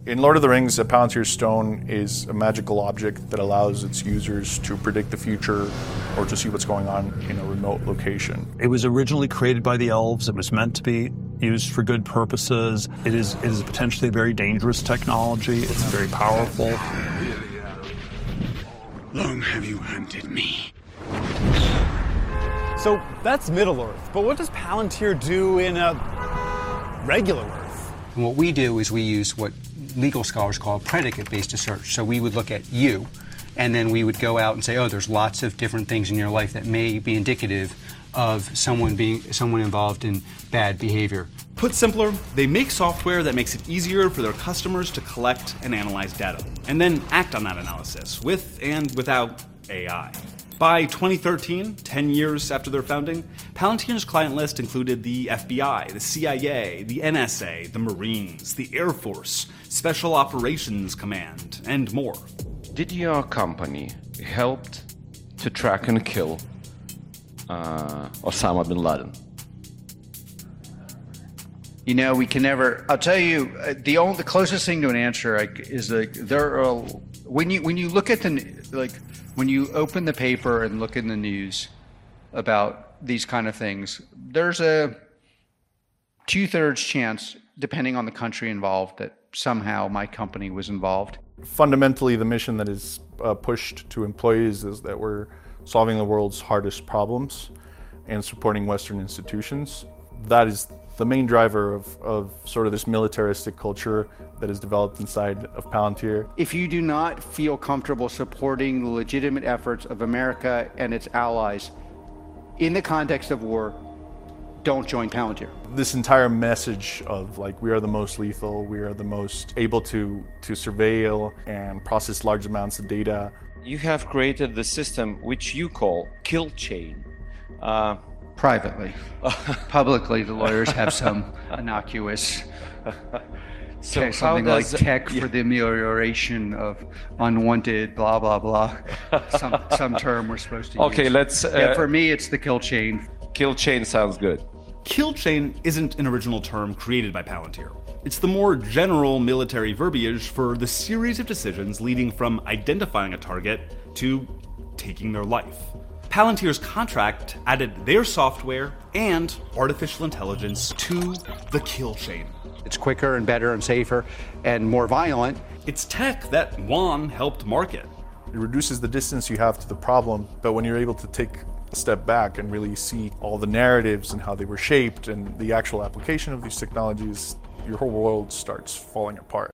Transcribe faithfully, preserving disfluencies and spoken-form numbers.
In Lord of the Rings, a Palantir Stone is a magical object that allows its users to predict the future or to see what's going on in a remote location. It was originally created by the elves. It was meant to be used for good purposes. It is, it is potentially a very dangerous technology. It's very powerful. Long have you hunted me? So that's Middle-earth, but what does Palantir do in a regular Earth? And what we do is we use what legal scholars call predicate-based research. So we would look at you, and then we would go out and say, oh, there's lots of different things in your life that may be indicative of someone being someone involved in bad behavior. Put simpler, they make software that makes it easier for their customers to collect and analyze data, and then act on that analysis with and without A I. By twenty thirteen, ten years after their founding, Palantir's client list included the F B I, the C I A, the N S A, the Marines, the Air Force, Special Operations Command, and more. Did your company help to track and kill uh, Osama bin Laden? You know, we can never. I'll tell you, uh, the only the closest thing to an answer I, is like there are when you when you look at the like. When you open the paper and look in the news about these kind of things, there's a two-thirds chance, depending on the country involved, that somehow my company was involved. Fundamentally, the mission that is uh, pushed to employees is that we're solving the world's hardest problems and supporting Western institutions. That is the main driver of, of sort of this militaristic culture that is developed inside of Palantir. If you do not feel comfortable supporting the legitimate efforts of America and its allies in the context of war, don't join Palantir. This entire message of like, we are the most lethal, we are the most able to, to surveil and process large amounts of data. You have created the system which you call kill chain. Uh, Privately. Publicly, the lawyers have some innocuous, so okay, something does, like tech yeah. for the amelioration of unwanted blah, blah, blah. some, some term we're supposed to okay, use. Okay, let's... Uh, yeah, for me, it's the kill chain. Kill chain sounds good. Kill chain isn't an original term created by Palantir. It's the more general military verbiage for the series of decisions leading from identifying a target to taking their life. Palantir's contract added their software and artificial intelligence to the kill chain. It's quicker and better and safer and more violent. It's tech that Juan helped market. It reduces the distance you have to the problem, but when you're able to take a step back and really see all the narratives and how they were shaped and the actual application of these technologies, your whole world starts falling apart.